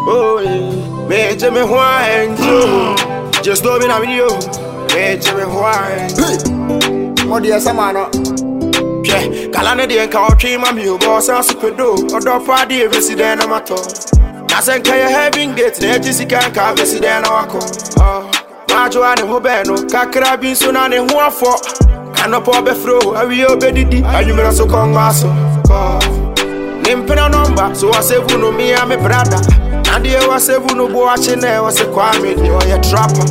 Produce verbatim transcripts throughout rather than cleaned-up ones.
Oh, yeah. Me Jimmy Wine, just know me now video. Me Jimmy Wine. What do you say, man? Yeah, Kalana de country, my mule boss, and super do. Or don't party every sedan on my toe. I said, can you having dates? The Jessica can't have a sedan or call. Oh, Majo and Hobeno, Kakra being so on in one for. Can up be through, I will obey the and you may also come maso. Nimpena number, so I say, Vuno, me, I'm a brother. And the was a Vuno watching there was a kwame, or a trapper.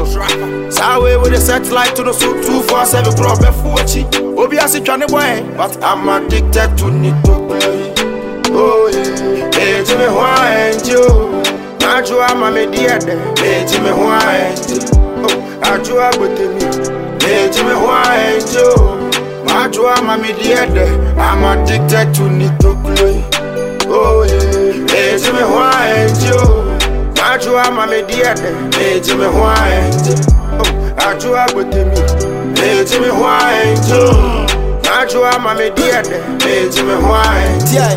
So we with a satellite to the suit two four seven club before chi. Obviously trying to boy, but I'm addicted to need to play. Oh yeah, hey Jimmy Wine, Joe. Najua mama dear, hey Jimmy Wine. Oh, Ajua with me, hey Jimmy Wine, Joe. Najua mama dear, I'm addicted to need to play. Oh yeah, hey Jimmy Wine, Joe. Najua mama dear, hey Jimmy Wine. Ajua with me, hey Jimmy Wine, Joe. Najua mama dear, hey Jimmy Wine. Yeah,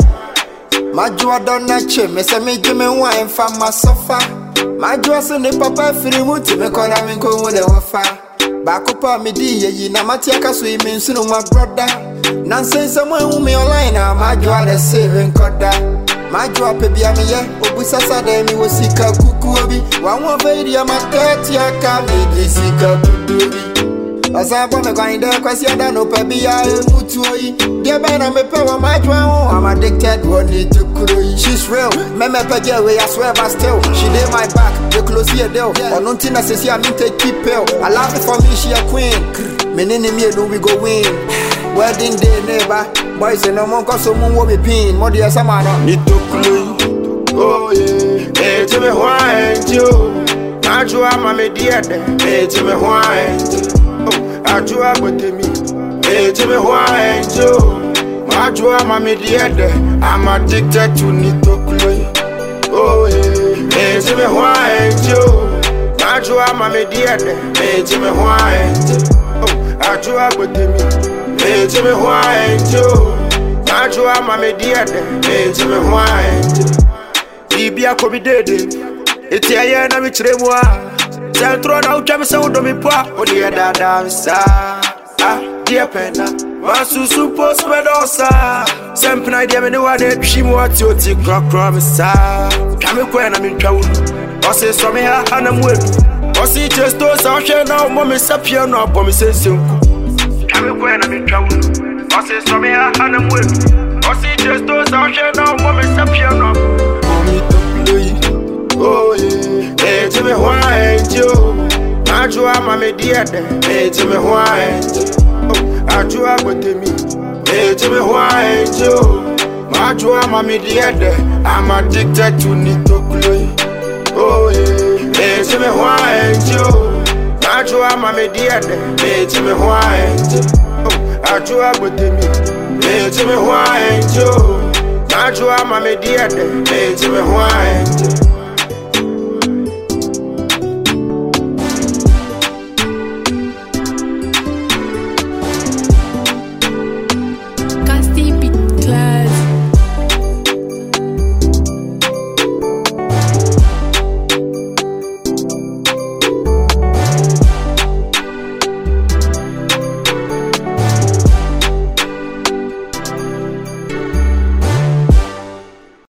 Majua don't nache, me say me Jimmy Wine from my sofa. Majua so ne papa free muti me call me go with the wafa. Bakupa me di ye na matiaka so me sunu my brother. Nonsense someone who me online na Majua the saving koda. Majua pe bia me ye obusa sada mi wo sika kuku obi. Wa won fe dia ma thirty aka me di sika kuku obi. Asaba me going there kwasi ada no pe bia e mutu oyi. Dia be na me pe wa Majua. I'm addicted one need to cry. She's real. Me me pe girl we I swear but still. She dey my back. They close here deal. On until I say I mean take keep pill. I love it for me she a queen. Me nini me do we go win. Wedding day neighbor. Boys say no more cause someone will be pin. More dear some man. Need to cry. Oh yeah. Hey Jimmy Wine, Joe. Najua mama dear, hey Jimmy Wine. Oh, Ajua with me, hey Jimmy Wine, Joe. Najua mama dear, I'm addicted to need to cry. Oh yeah. Hey Jimmy Wine, Joe. Najua mama dear, hey Jimmy Wine. Oh, Ajua with me, hey Jimmy Wine, Joe. Najua mama dear, hey Jimmy Wine. Bibia kobi dede, eti aye na mi chire mu a. Centro na utwa se wodo mi pa, odi e dada sa. Ah, dear pena, masu supo spedosa. Sempna dia me ne wa de twimu ati oti kra kra mi sa. Twa me kwa na mi twa wo. O se so me ha na mu edu. O si chesto sa hwe na mo me sapia no abo me sensenku. Twa me kwa na mi twa wo. O se so me ha na mu edu. O si chesto sa hwe na mo me sapia no. Oh yeah, hey Jimmy Wine, Joe. Najua mama dear, hey Jimmy Wine. Oh, Ajua with me, hey Jimmy Wine, Joe. Najua mama dear, I'm addicted to need to play. Oh yeah, hey Jimmy Wine, Joe. Najua mama dear, hey Jimmy Wine. Oh, Ajua with me, hey Jimmy Wine, Joe. Najua mama dear, hey Jimmy Wine.